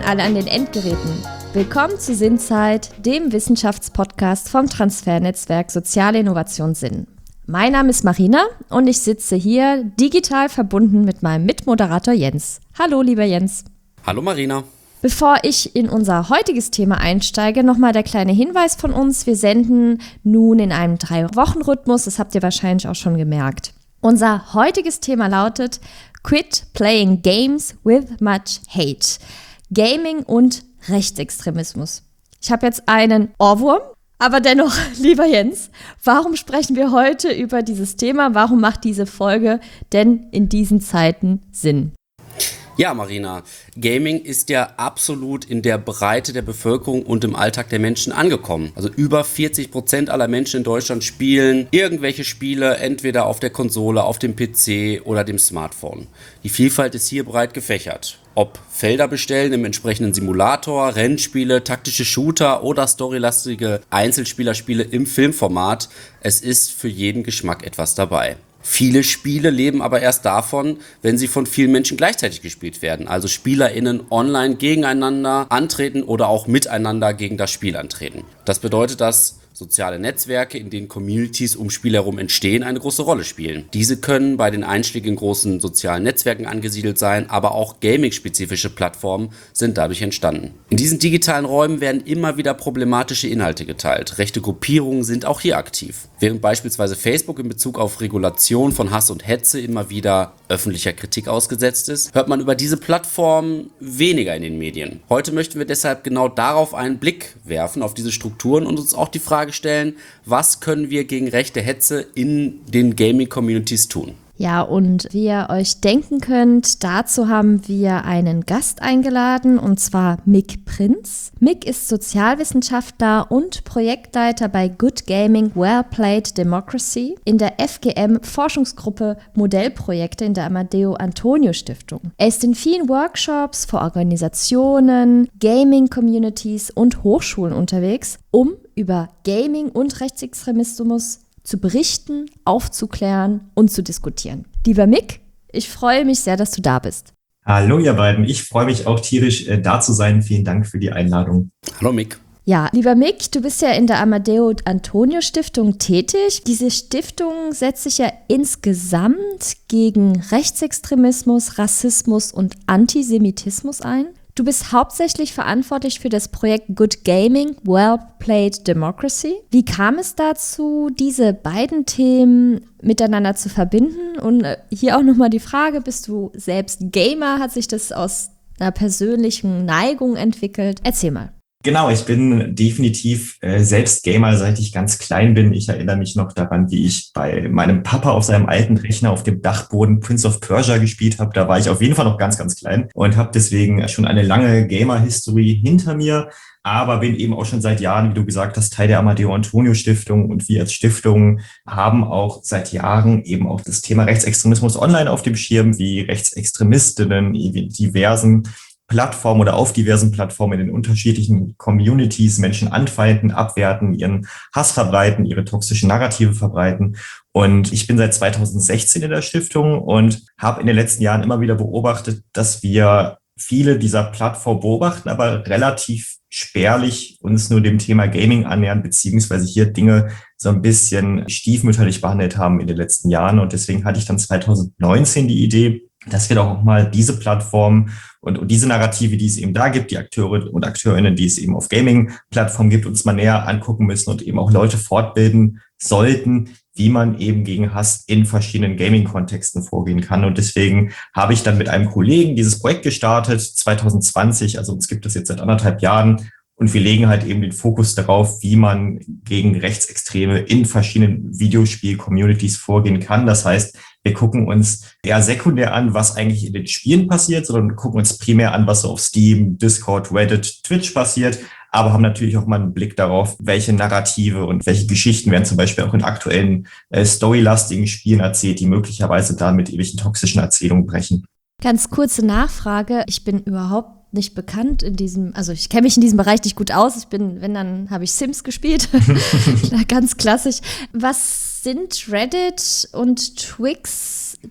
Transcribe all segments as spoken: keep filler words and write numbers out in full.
alle an den Endgeräten. Willkommen zu Sinnzeit, dem Wissenschaftspodcast vom Transfernetzwerk Soziale Innovation Sinn. Mein Name ist Marina und ich sitze hier digital verbunden mit meinem Mitmoderator Jens. Hallo, lieber Jens. Hallo, Marina. Bevor ich in unser heutiges Thema einsteige, nochmal der kleine Hinweis von uns. Wir senden nun in einem Drei-Wochen-Rhythmus, das habt ihr wahrscheinlich auch schon gemerkt. Unser heutiges Thema lautet Quit Playing Games with Much Hate. Gaming und Rechtsextremismus. Ich habe jetzt einen Ohrwurm, aber dennoch, lieber Jens, warum sprechen wir heute über dieses Thema? Warum macht diese Folge denn in diesen Zeiten Sinn? Ja, Marina, Gaming ist ja absolut in der Breite der Bevölkerung und im Alltag der Menschen angekommen. Also über vierzig Prozent aller Menschen in Deutschland spielen irgendwelche Spiele, entweder auf der Konsole, auf dem P C oder dem Smartphone. Die Vielfalt ist hier breit gefächert. Ob Felder bestellen im entsprechenden Simulator, Rennspiele, taktische Shooter oder storylastige Einzelspielerspiele im Filmformat, es ist für jeden Geschmack etwas dabei. Viele Spiele leben aber erst davon, wenn sie von vielen Menschen gleichzeitig gespielt werden. Also SpielerInnen online gegeneinander antreten oder auch miteinander gegen das Spiel antreten. Das bedeutet, dass soziale Netzwerke, in denen Communities um Spiele herum entstehen, eine große Rolle spielen. Diese können bei den Einschlägen in großen sozialen Netzwerken angesiedelt sein, aber auch gaming-spezifische Plattformen sind dadurch entstanden. In diesen digitalen Räumen werden immer wieder problematische Inhalte geteilt. Rechte Gruppierungen sind auch hier aktiv. Während beispielsweise Facebook in Bezug auf Regulation von Hass und Hetze immer wieder öffentlicher Kritik ausgesetzt ist, hört man über diese Plattformen weniger in den Medien. Heute möchten wir deshalb genau darauf einen Blick werfen, auf diese Strukturen und uns auch die Frage stellen, was können wir gegen rechte Hetze in den Gaming-Communities tun? Ja, und wie ihr euch denken könnt, dazu haben wir einen Gast eingeladen, und zwar Mick Prinz. Mick ist Sozialwissenschaftler und Projektleiter bei Good Gaming Well Played Democracy in der F G M-Forschungsgruppe Modellprojekte in der Amadeo-Antonio-Stiftung. Er ist in vielen Workshops für Organisationen, Gaming-Communities und Hochschulen unterwegs, um über Gaming und Rechtsextremismus zu berichten, aufzuklären und zu diskutieren. Lieber Mick, ich freue mich sehr, dass du da bist. Hallo ihr beiden, ich freue mich auch tierisch, äh, da zu sein. Vielen Dank für die Einladung. Hallo Mick. Ja, lieber Mick, du bist ja in der Amadeo-Antonio-Stiftung tätig. Diese Stiftung setzt sich ja insgesamt gegen Rechtsextremismus, Rassismus und Antisemitismus ein. Du bist hauptsächlich verantwortlich für das Projekt Good Gaming Well Played Democracy. Wie kam es dazu, diese beiden Themen miteinander zu verbinden? Und hier auch nochmal die Frage, bist du selbst Gamer? Hat sich das aus einer persönlichen Neigung entwickelt? Erzähl mal. Genau, ich bin definitiv äh, selbst Gamer, seit ich ganz klein bin. Ich erinnere mich noch daran, wie ich bei meinem Papa auf seinem alten Rechner auf dem Dachboden Prince of Persia gespielt habe. Da war ich auf jeden Fall noch ganz, ganz klein und habe deswegen schon eine lange Gamer-History hinter mir. Aber bin eben auch schon seit Jahren, wie du gesagt hast, Teil der Amadeo-Antonio-Stiftung. Und wir als Stiftung haben auch seit Jahren eben auch das Thema Rechtsextremismus online auf dem Schirm, wie Rechtsextremistinnen in diversen Plattformen oder auf diversen Plattformen in den unterschiedlichen Communities Menschen anfeinden, abwerten, ihren Hass verbreiten, ihre toxischen Narrative verbreiten. Und ich bin seit zweitausendsechzehn in der Stiftung und habe in den letzten Jahren immer wieder beobachtet, dass wir viele dieser Plattformen beobachten, aber relativ spärlich uns nur dem Thema Gaming annähern, beziehungsweise hier Dinge so ein bisschen stiefmütterlich behandelt haben in den letzten Jahren. Und deswegen hatte ich dann zweitausendneunzehn die Idee, dass wir doch auch mal diese Plattform und, und diese Narrative, die es eben da gibt, die Akteure und Akteurinnen, die es eben auf Gaming-Plattformen gibt, uns mal näher angucken müssen und eben auch Leute fortbilden sollten, wie man eben gegen Hass in verschiedenen Gaming-Kontexten vorgehen kann. Und deswegen habe ich dann mit einem Kollegen dieses Projekt gestartet, zwanzig zwanzig, also uns gibt es jetzt seit anderthalb Jahren. Und wir legen halt eben den Fokus darauf, wie man gegen Rechtsextreme in verschiedenen Videospiel-Communities vorgehen kann. Das heißt, wir gucken uns eher sekundär an, was eigentlich in den Spielen passiert, sondern gucken uns primär an, was so auf Steam, Discord, Reddit, Twitch passiert, aber haben natürlich auch mal einen Blick darauf, welche Narrative und welche Geschichten werden zum Beispiel auch in aktuellen äh, storylastigen Spielen erzählt, die möglicherweise dann mit irgendwelchen toxischen Erzählungen brechen. Ganz kurze Nachfrage. Ich bin überhaupt nicht bekannt in diesem, also ich kenne mich in diesem Bereich nicht gut aus. Ich bin, wenn, dann habe ich Sims gespielt. Ganz klassisch. Was sind Reddit und Twix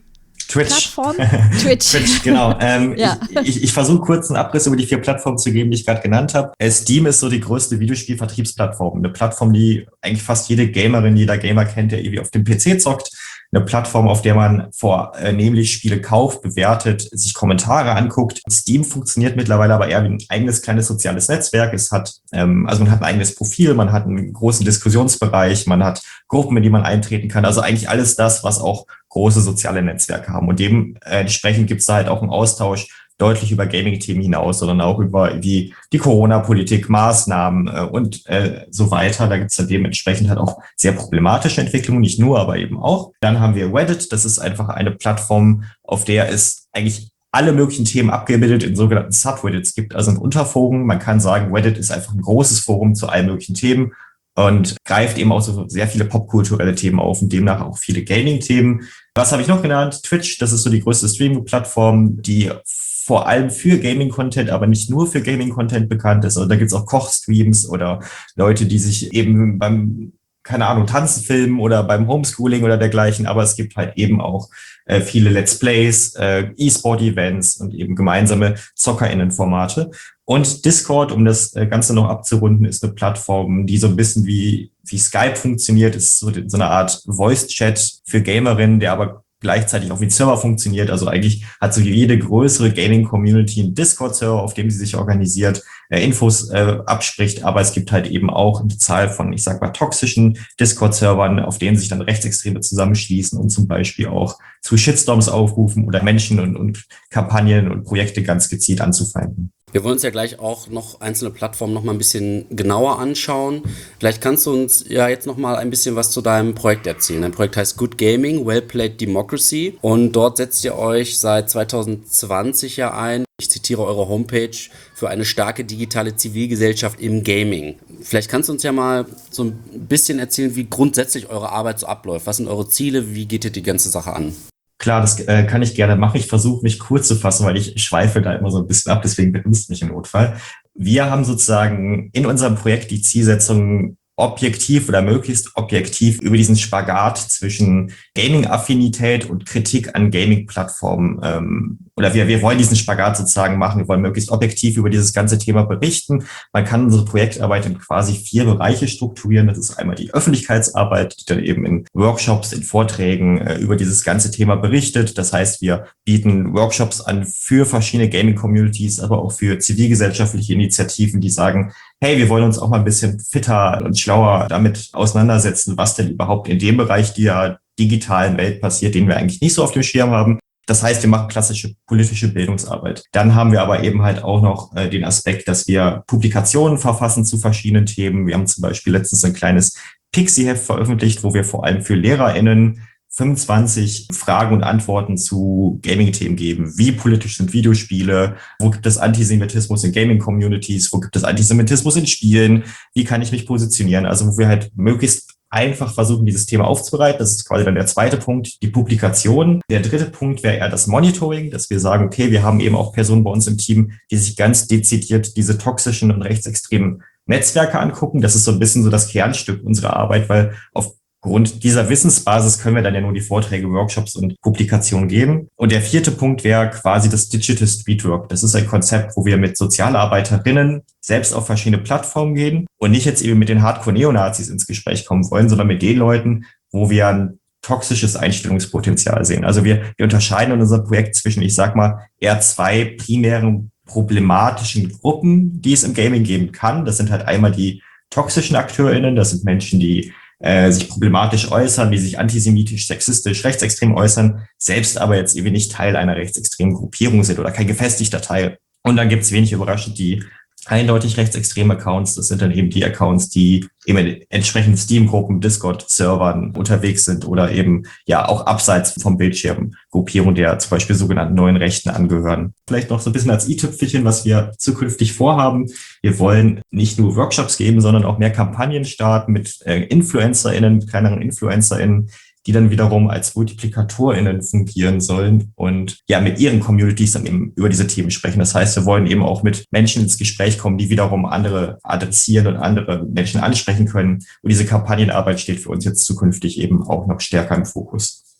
Twitch. Plattform? Twitch. Twitch, genau. Ähm, ja. Ich, ich, ich versuche kurz einen Abriss über die vier Plattformen zu geben, die ich gerade genannt habe. Äh, Steam ist so die größte Videospielvertriebsplattform. Eine Plattform, die eigentlich fast jede Gamerin, jeder Gamer kennt, der irgendwie auf dem P C zockt. Eine Plattform, auf der man vornehmlich Spiele kauft, bewertet, sich Kommentare anguckt. Steam funktioniert mittlerweile aber eher wie ein eigenes kleines soziales Netzwerk. Es hat, ähm, also man hat ein eigenes Profil, man hat einen großen Diskussionsbereich, man hat Gruppen, in die man eintreten kann. Also eigentlich alles das, was auch große soziale Netzwerke haben. Und dementsprechend gibt es da halt auch einen Austausch deutlich über Gaming-Themen hinaus, sondern auch über die, die Corona-Politik, Maßnahmen äh, und äh, so weiter. Da gibt es dann dementsprechend halt auch sehr problematische Entwicklungen, nicht nur, aber eben auch. Dann haben wir Reddit, das ist einfach eine Plattform, auf der es eigentlich alle möglichen Themen abgebildet in sogenannten Subreddits gibt, also in Unterforen. Man kann sagen, Reddit ist einfach ein großes Forum zu allen möglichen Themen und greift eben auch so sehr viele popkulturelle Themen auf und demnach auch viele Gaming-Themen. Was habe ich noch genannt? Twitch, das ist so die größte Streaming-Plattform, die vor allem für Gaming-Content, aber nicht nur für Gaming-Content bekannt ist. Also da gibt's auch Kochstreams oder Leute, die sich eben beim, keine Ahnung, Tanzen filmen oder beim Homeschooling oder dergleichen. Aber es gibt halt eben auch äh, viele Let's Plays, äh, E-Sport-Events und eben gemeinsame ZockerInnen-Formate. Und Discord, um das Ganze noch abzurunden, ist eine Plattform, die so ein bisschen wie, wie Skype funktioniert. Ist so, so eine Art Voice-Chat für Gamerinnen, der aber gleichzeitig auch wie ein Server funktioniert. Also eigentlich hat so jede größere Gaming-Community einen Discord-Server, auf dem sie sich organisiert, äh, Infos äh, abspricht. Aber es gibt halt eben auch eine Zahl von, ich sag mal, toxischen Discord-Servern, auf denen sich dann Rechtsextreme zusammenschließen und zum Beispiel auch zu Shitstorms aufrufen oder Menschen und, und Kampagnen und Projekte ganz gezielt anzufeinden. Wir wollen uns ja gleich auch noch einzelne Plattformen noch mal ein bisschen genauer anschauen. Vielleicht kannst du uns ja jetzt noch mal ein bisschen was zu deinem Projekt erzählen. Dein Projekt heißt Good Gaming, Well Played Democracy und dort setzt ihr euch seit zwanzig zwanzig ja ein, ich zitiere eure Homepage, für eine starke digitale Zivilgesellschaft im Gaming. Vielleicht kannst du uns ja mal so ein bisschen erzählen, wie grundsätzlich eure Arbeit so abläuft. Was sind eure Ziele? Wie geht ihr die ganze Sache an? Klar, das äh, kann ich gerne machen. Ich versuche mich kurz zu fassen, weil ich schweife da immer so ein bisschen ab, deswegen bremst mich im Notfall. Wir haben sozusagen in unserem Projekt die Zielsetzung, objektiv oder möglichst objektiv über diesen Spagat zwischen Gaming-Affinität und Kritik an Gaming-Plattformen, ähm, oder wir, wir wollen diesen Spagat sozusagen machen, wir wollen möglichst objektiv über dieses ganze Thema berichten. Man kann unsere Projektarbeit in quasi vier Bereiche strukturieren. Das ist einmal die Öffentlichkeitsarbeit, die dann eben in Workshops, in Vorträgen äh, über dieses ganze Thema berichtet. Das heißt, wir bieten Workshops an für verschiedene Gaming-Communities, aber auch für zivilgesellschaftliche Initiativen, die sagen, hey, wir wollen uns auch mal ein bisschen fitter und schlauer damit auseinandersetzen, was denn überhaupt in dem Bereich der digitalen Welt passiert, den wir eigentlich nicht so auf dem Schirm haben. Das heißt, wir machen klassische politische Bildungsarbeit. Dann haben wir aber eben halt auch noch äh, den Aspekt, dass wir Publikationen verfassen zu verschiedenen Themen. Wir haben zum Beispiel letztens ein kleines Pixie-Heft veröffentlicht, wo wir vor allem für LehrerInnen fünfundzwanzig Fragen und Antworten zu Gaming-Themen geben. Wie politisch sind Videospiele? Wo gibt es Antisemitismus in Gaming-Communities? Wo gibt es Antisemitismus in Spielen? Wie kann ich mich positionieren? Also wo wir halt möglichst einfach versuchen, dieses Thema aufzubereiten. Das ist quasi dann der zweite Punkt, die Publikation. Der dritte Punkt wäre eher das Monitoring, dass wir sagen, okay, wir haben eben auch Personen bei uns im Team, die sich ganz dezidiert diese toxischen und rechtsextremen Netzwerke angucken. Das ist so ein bisschen so das Kernstück unserer Arbeit, weil aufgrund dieser Wissensbasis können wir dann ja nur die Vorträge, Workshops und Publikationen geben. Und der vierte Punkt wäre quasi das Digital Streetwork. Das ist ein Konzept, wo wir mit Sozialarbeiterinnen selbst auf verschiedene Plattformen gehen und nicht jetzt eben mit den Hardcore-Neonazis ins Gespräch kommen wollen, sondern mit den Leuten, wo wir ein toxisches Einstellungspotenzial sehen. Also wir, wir unterscheiden in unserem Projekt zwischen, ich sag mal, eher zwei primären problematischen Gruppen, die es im Gaming geben kann. Das sind halt einmal die toxischen AkteurInnen, das sind Menschen, die äh, sich problematisch äußern, die sich antisemitisch, sexistisch, rechtsextrem äußern, selbst aber jetzt eben nicht Teil einer rechtsextremen Gruppierung sind oder kein gefestigter Teil. Und dann gibt es wenig überraschend die eindeutig rechtsextreme Accounts. Das sind dann eben die Accounts, die eben in entsprechenden Steam-Gruppen, Discord-Servern unterwegs sind oder eben ja auch abseits vom Bildschirm Gruppierungen der zum Beispiel sogenannten neuen Rechten angehören. Vielleicht noch so ein bisschen als i-Tüpfelchen, was wir zukünftig vorhaben. Wir wollen nicht nur Workshops geben, sondern auch mehr Kampagnen starten mit äh, InfluencerInnen, kleineren InfluencerInnen, die dann wiederum als MultiplikatorInnen fungieren sollen und ja mit ihren Communities dann eben über diese Themen sprechen. Das heißt, wir wollen eben auch mit Menschen ins Gespräch kommen, die wiederum andere adressieren und andere Menschen ansprechen können. Und diese Kampagnenarbeit steht für uns jetzt zukünftig eben auch noch stärker im Fokus.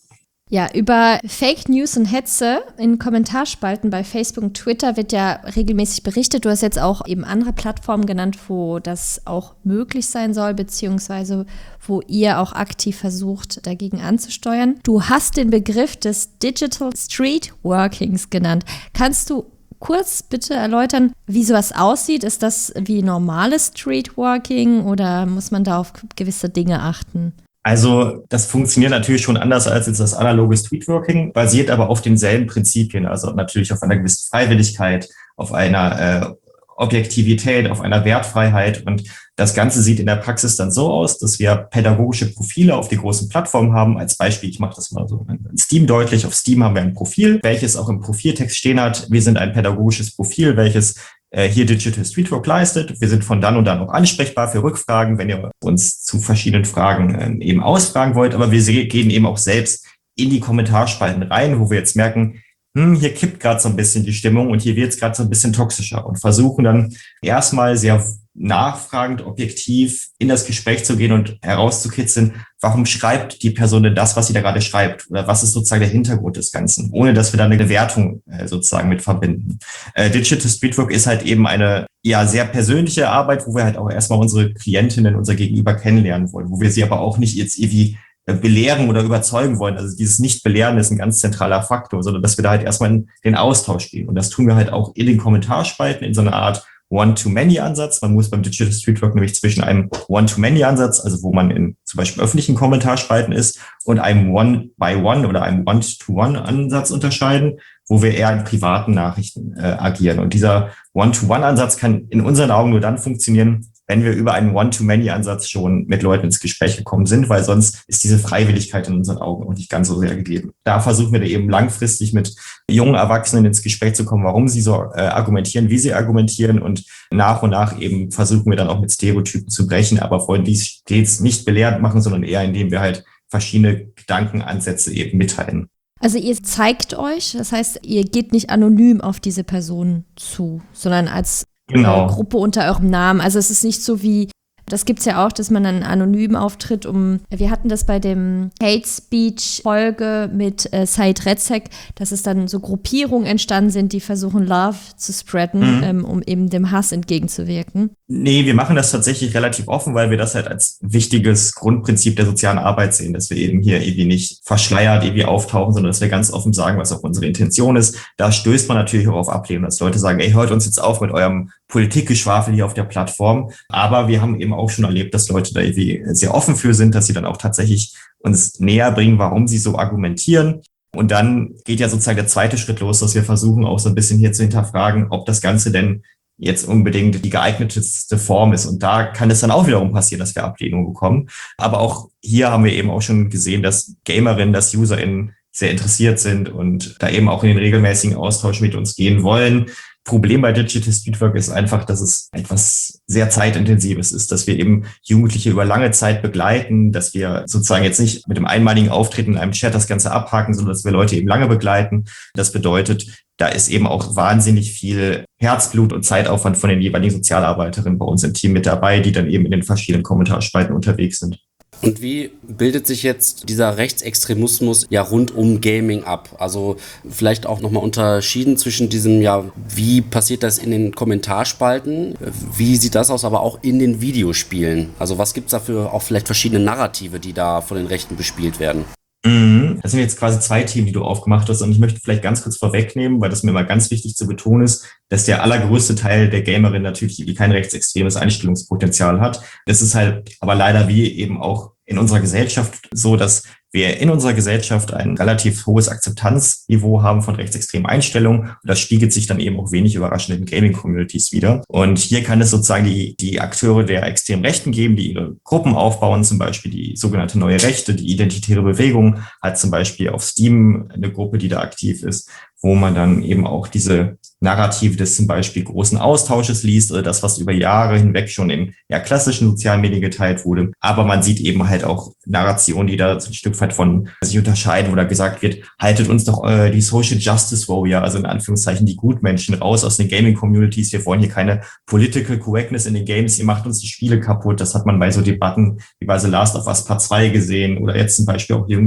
Ja, über Fake News und Hetze in Kommentarspalten bei Facebook und Twitter wird ja regelmäßig berichtet. Du hast jetzt auch eben andere Plattformen genannt, wo das auch möglich sein soll, beziehungsweise wo ihr auch aktiv versucht, dagegen anzusteuern. Du hast den Begriff des Digital Street Workings genannt. Kannst du kurz bitte erläutern, wie sowas aussieht? Ist das wie normales Streetworking oder muss man da auf gewisse Dinge achten? Also das funktioniert natürlich schon anders als jetzt das analoge Streetworking, basiert aber auf denselben Prinzipien, also natürlich auf einer gewissen Freiwilligkeit, auf einer äh, Objektivität, auf einer Wertfreiheit. Und das Ganze sieht in der Praxis dann so aus, dass wir pädagogische Profile auf die großen Plattformen haben. Als Beispiel, ich mache das mal so in Steam deutlich. Auf Steam haben wir ein Profil, welches auch im Profiltext stehen hat. Wir sind ein pädagogisches Profil, welches hier Digital Streetwork leistet. Wir sind von dann und dann auch ansprechbar für Rückfragen, wenn ihr uns zu verschiedenen Fragen eben ausfragen wollt. Aber wir gehen eben auch selbst in die Kommentarspalten rein, wo wir jetzt merken, hm, hier kippt gerade so ein bisschen die Stimmung und hier wird es gerade so ein bisschen toxischer und versuchen dann erstmal sehr nachfragend, objektiv in das Gespräch zu gehen und herauszukitzeln, warum schreibt die Person denn das, was sie da gerade schreibt? Oder was ist sozusagen der Hintergrund des Ganzen? Ohne dass wir da eine Wertung äh, sozusagen mit verbinden. Äh, Digital Streetwork ist halt eben eine ja sehr persönliche Arbeit, wo wir halt auch erstmal unsere Klientinnen, unser Gegenüber kennenlernen wollen, wo wir sie aber auch nicht jetzt irgendwie belehren oder überzeugen wollen. Also dieses Nicht-Belehren ist ein ganz zentraler Faktor, sondern dass wir da halt erstmal in den Austausch gehen. Und das tun wir halt auch in den Kommentarspalten in so einer Art One-to-Many-Ansatz. Man muss beim Digital Streetwork nämlich zwischen einem One-to-Many-Ansatz, also wo man in zum Beispiel öffentlichen Kommentarspalten ist, und einem One-by-One oder einem One-to-One-Ansatz unterscheiden, wo wir eher in privaten Nachrichten äh, agieren. Und dieser One-to-One-Ansatz kann in unseren Augen nur dann funktionieren, wenn wir über einen One-to-Many-Ansatz schon mit Leuten ins Gespräch gekommen sind, weil sonst ist diese Freiwilligkeit in unseren Augen auch nicht ganz so sehr gegeben. Da versuchen wir da eben langfristig mit jungen Erwachsenen ins Gespräch zu kommen, warum sie so äh, argumentieren, wie sie argumentieren, und nach und nach eben versuchen wir dann auch mit Stereotypen zu brechen, aber wollen dies stets nicht belehrend machen, sondern eher indem wir halt verschiedene Gedankenansätze eben mitteilen. Also ihr zeigt euch, das heißt, ihr geht nicht anonym auf diese Person zu, sondern als Genau. Gruppe unter eurem Namen. Also es ist nicht so wie, das gibt's ja auch, dass man dann anonym auftritt, um, wir hatten das bei dem Hate Speech Folge mit äh, Said Rezek, dass es dann so Gruppierungen entstanden sind, die versuchen Love zu spreaden, mhm. ähm, um eben dem Hass entgegenzuwirken. Nee, wir machen das tatsächlich relativ offen, weil wir das halt als wichtiges Grundprinzip der sozialen Arbeit sehen, dass wir eben hier irgendwie nicht verschleiert irgendwie auftauchen, sondern dass wir ganz offen sagen, was auch unsere Intention ist. Da stößt man natürlich auch auf Ablehnung, dass Leute sagen, ey, hört uns jetzt auf mit eurem Politikgeschwafel hier auf der Plattform. Aber wir haben eben auch schon erlebt, dass Leute da irgendwie sehr offen für sind, dass sie dann auch tatsächlich uns näher bringen, warum sie so argumentieren. Und dann geht ja sozusagen der zweite Schritt los, dass wir versuchen auch so ein bisschen hier zu hinterfragen, ob das Ganze denn jetzt unbedingt die geeignetste Form ist. Und da kann es dann auch wiederum passieren, dass wir Ablehnung bekommen. Aber auch hier haben wir eben auch schon gesehen, dass Gamerinnen, dass UserInnen sehr interessiert sind und da eben auch in den regelmäßigen Austausch mit uns gehen wollen. Problem bei Digital Streetwork ist einfach, dass es etwas sehr zeitintensives ist, dass wir eben Jugendliche über lange Zeit begleiten, dass wir sozusagen jetzt nicht mit dem einmaligen Auftreten in einem Chat das Ganze abhaken, sondern dass wir Leute eben lange begleiten. Das bedeutet, da ist eben auch wahnsinnig viel Herzblut und Zeitaufwand von den jeweiligen Sozialarbeiterinnen bei uns im Team mit dabei, die dann eben in den verschiedenen Kommentarspalten unterwegs sind. Und wie bildet sich jetzt dieser Rechtsextremismus ja rund um Gaming ab? Also vielleicht auch nochmal unterschieden zwischen diesem, ja, wie passiert das in den Kommentarspalten? Wie sieht das aus, aber auch in den Videospielen? Also was gibt's da für auch vielleicht verschiedene Narrative, die da von den Rechten bespielt werden? Das sind jetzt quasi zwei Themen, die du aufgemacht hast, und ich möchte vielleicht ganz kurz vorwegnehmen, weil das mir immer ganz wichtig zu betonen ist, dass der allergrößte Teil der Gamerin natürlich kein rechtsextremes Einstellungspotenzial hat. Das ist halt aber leider wie eben auch in unserer Gesellschaft so, dass wir in unserer Gesellschaft ein relativ hohes Akzeptanzniveau haben von rechtsextremen Einstellungen. Und das spiegelt sich dann eben auch wenig überraschend in Gaming-Communities wider. Und hier kann es sozusagen die, die Akteure der extremen Rechten geben, die ihre Gruppen aufbauen, zum Beispiel die sogenannte Neue Rechte, die Identitäre Bewegung hat zum Beispiel auf Steam eine Gruppe, die da aktiv ist, wo man dann eben auch diese Narrative des zum Beispiel großen Austausches liest oder das, was über Jahre hinweg schon in ja, klassischen sozialen Medien geteilt wurde. Aber man sieht eben halt auch Narrationen, die da ein Stück weit von sich unterscheiden, wo da gesagt wird, haltet uns doch äh, die Social Justice Warrior, also in Anführungszeichen die Gutmenschen, raus aus den Gaming-Communities. Wir wollen hier keine Political Correctness in den Games, ihr macht uns die Spiele kaputt. Das hat man bei so Debatten wie bei The Last of Us Part zwei gesehen oder jetzt zum Beispiel auch jüngst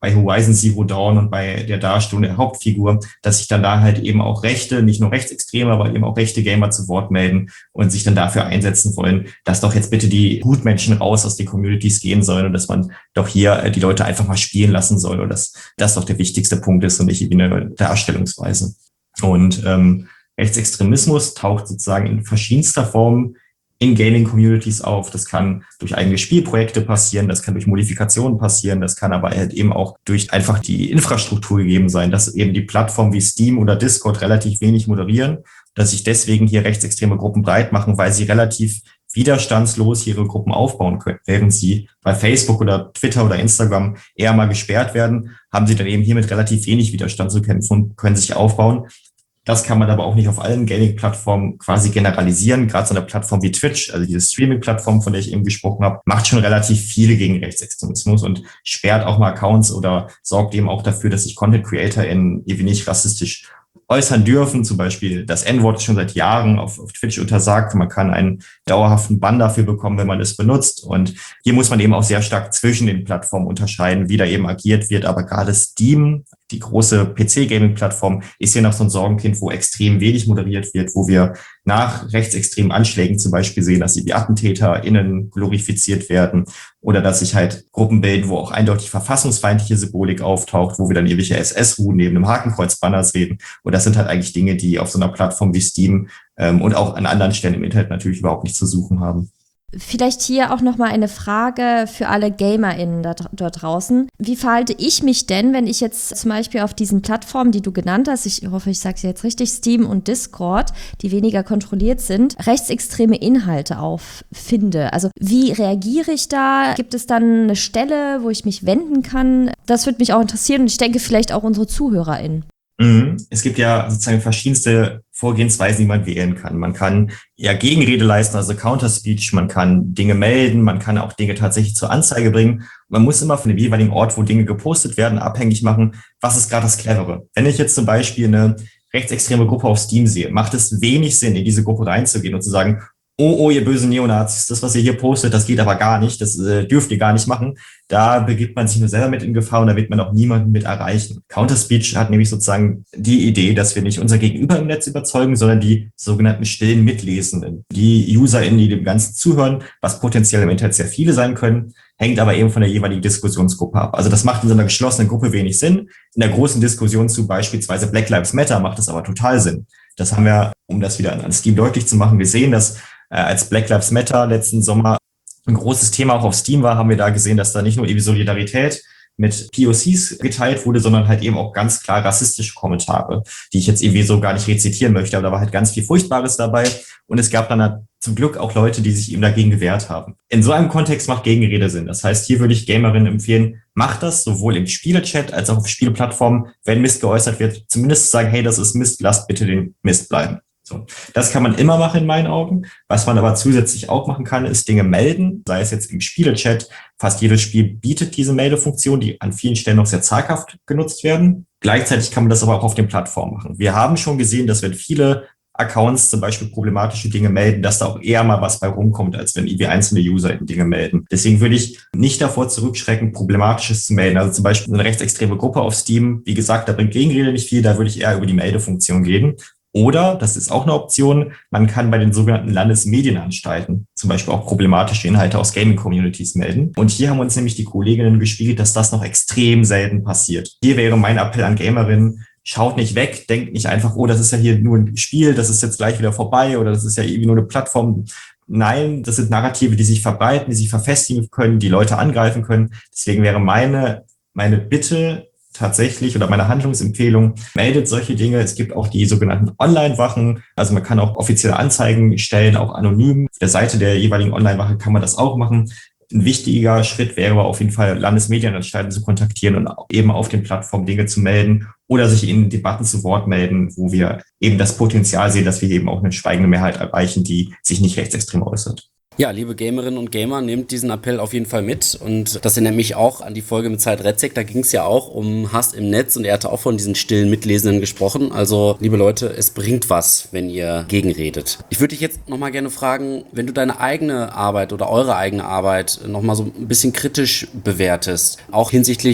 bei Horizon Zero Dawn und bei der Darstellung der Hauptfigur, dass sich dann da halt eben auch Rechte, nicht nur Rechtsextreme, aber eben auch rechte Gamer zu Wort melden und sich dann dafür einsetzen wollen, dass doch jetzt bitte die Gutmenschen raus aus den Communities gehen sollen und dass man doch hier die Leute einfach mal spielen lassen soll und dass das doch der wichtigste Punkt ist und nicht irgendwie eine Darstellungsweise. Und ähm, Rechtsextremismus taucht sozusagen in verschiedenster Form in Gaming-Communities auf. Das kann durch eigene Spielprojekte passieren, das kann durch Modifikationen passieren, das kann aber halt eben auch durch einfach die Infrastruktur gegeben sein, dass eben die Plattformen wie Steam oder Discord relativ wenig moderieren, dass sich deswegen hier rechtsextreme Gruppen breit machen, weil sie relativ widerstandslos ihre Gruppen aufbauen können. Während sie bei Facebook oder Twitter oder Instagram eher mal gesperrt werden, haben sie dann eben hier mit relativ wenig Widerstand zu kämpfen und können sich aufbauen. Das kann man aber auch nicht auf allen Gaming-Plattformen quasi generalisieren. Gerade so eine Plattform wie Twitch, also diese Streaming-Plattform, von der ich eben gesprochen habe, macht schon relativ viel gegen Rechtsextremismus und sperrt auch mal Accounts oder sorgt eben auch dafür, dass sich Content-CreatorInnen irgendwie nicht rassistisch äußern dürfen. Zum Beispiel das En-Wort ist schon seit Jahren auf, auf Twitch untersagt. Man kann einen dauerhaften Bann dafür bekommen, wenn man es benutzt. Und hier muss man eben auch sehr stark zwischen den Plattformen unterscheiden, wie da eben agiert wird. Aber gerade Steam, die große P C-Gaming-Plattform, ist hier noch so ein Sorgenkind, wo extrem wenig moderiert wird, wo wir nach rechtsextremen Anschlägen zum Beispiel sehen, dass die AttentäterInnen glorifiziert werden oder dass sich halt Gruppen bilden, wo auch eindeutig verfassungsfeindliche Symbolik auftaucht, wo wir dann irgendwelche S S-Ruhen neben einem Hakenkreuz-Banner sehen. Und das sind halt eigentlich Dinge, die auf so einer Plattform wie Steam ähm, und auch an anderen Stellen im Internet natürlich überhaupt nicht zu suchen haben. Vielleicht hier auch nochmal eine Frage für alle GamerInnen da, dort draußen. Wie verhalte ich mich denn, wenn ich jetzt zum Beispiel auf diesen Plattformen, die du genannt hast, ich hoffe, ich sage es jetzt richtig, Steam und Discord, die weniger kontrolliert sind, rechtsextreme Inhalte auffinde? Also wie reagiere ich da? Gibt es dann eine Stelle, wo ich mich wenden kann? Das würde mich auch interessieren und ich denke vielleicht auch unsere ZuhörerInnen. Es gibt ja sozusagen verschiedenste Vorgehensweisen, die man wählen kann. Man kann ja Gegenrede leisten, also Counterspeech, man kann Dinge melden, man kann auch Dinge tatsächlich zur Anzeige bringen. Man muss immer von dem jeweiligen Ort, wo Dinge gepostet werden, abhängig machen, was ist gerade das Clevere. Wenn ich jetzt zum Beispiel eine rechtsextreme Gruppe auf Steam sehe, macht es wenig Sinn, in diese Gruppe reinzugehen und zu sagen, oh, oh, ihr bösen Neonazis, das, was ihr hier postet, das geht aber gar nicht, das äh, dürft ihr gar nicht machen. Da begibt man sich nur selber mit in Gefahr und da wird man auch niemanden mit erreichen. Counterspeech hat nämlich sozusagen die Idee, dass wir nicht unser Gegenüber im Netz überzeugen, sondern die sogenannten stillen Mitlesenden. Die UserInnen, die dem Ganzen zuhören, was potenziell im Internet sehr viele sein können, hängt aber eben von der jeweiligen Diskussionsgruppe ab. Also das macht in so einer geschlossenen Gruppe wenig Sinn. In der großen Diskussion zu beispielsweise Black Lives Matter macht es aber total Sinn. Das haben wir, um das wieder an Steam deutlich zu machen, gesehen, dass äh, als Black Lives Matter letzten Sommer ein großes Thema auch auf Steam war, haben wir da gesehen, dass da nicht nur eben Solidarität mit P O Cs geteilt wurde, sondern halt eben auch ganz klar rassistische Kommentare, die ich jetzt irgendwie so gar nicht rezitieren möchte, aber da war halt ganz viel Furchtbares dabei und es gab dann halt zum Glück auch Leute, die sich eben dagegen gewehrt haben. In so einem Kontext macht Gegenrede Sinn. Das heißt, hier würde ich Gamerinnen empfehlen, macht das sowohl im Spielechat als auch auf Spieleplattformen, wenn Mist geäußert wird, zumindest sagen, hey, das ist Mist, lasst bitte den Mist bleiben. So, das kann man immer machen in meinen Augen. Was man aber zusätzlich auch machen kann, ist Dinge melden, sei es jetzt im Spielechat. Fast jedes Spiel bietet diese Meldefunktion, die an vielen Stellen noch sehr zaghaft genutzt werden. Gleichzeitig kann man das aber auch auf den Plattformen machen. Wir haben schon gesehen, dass wenn viele Accounts zum Beispiel problematische Dinge melden, dass da auch eher mal was bei rumkommt, als wenn irgendwie einzelne User Dinge melden. Deswegen würde ich nicht davor zurückschrecken, Problematisches zu melden. Also zum Beispiel eine rechtsextreme Gruppe auf Steam, wie gesagt, da bringt Gegenrede nicht viel, da würde ich eher über die Meldefunktion gehen. Oder, das ist auch eine Option, man kann bei den sogenannten Landesmedienanstalten zum Beispiel auch problematische Inhalte aus Gaming-Communities melden. Und hier haben uns nämlich die Kolleginnen gespiegelt, dass das noch extrem selten passiert. Hier wäre mein Appell an Gamerinnen, schaut nicht weg, denkt nicht einfach, oh, das ist ja hier nur ein Spiel, das ist jetzt gleich wieder vorbei oder das ist ja irgendwie nur eine Plattform. Nein, das sind Narrative, die sich verbreiten, die sich verfestigen können, die Leute angreifen können. Deswegen wäre meine, meine Bitte, tatsächlich oder meine Handlungsempfehlung, meldet solche Dinge. Es gibt auch die sogenannten Online-Wachen. Also man kann auch offizielle Anzeigen stellen, auch anonym. Auf der Seite der jeweiligen Online-Wache kann man das auch machen. Ein wichtiger Schritt wäre aber auf jeden Fall, Landesmedienanstalten zu kontaktieren und eben auf den Plattformen Dinge zu melden oder sich in Debatten zu Wort melden, wo wir eben das Potenzial sehen, dass wir eben auch eine schweigende Mehrheit erreichen, die sich nicht rechtsextrem äußert. Ja, liebe Gamerinnen und Gamer, nehmt diesen Appell auf jeden Fall mit und das erinnert mich auch an die Folge mit Zeit Retzek, da ging es ja auch um Hass im Netz und er hatte auch von diesen stillen Mitlesenden gesprochen, also liebe Leute, es bringt was, wenn ihr gegenredet. Ich würde dich jetzt nochmal gerne fragen, wenn du deine eigene Arbeit oder eure eigene Arbeit nochmal so ein bisschen kritisch bewertest, auch hinsichtlich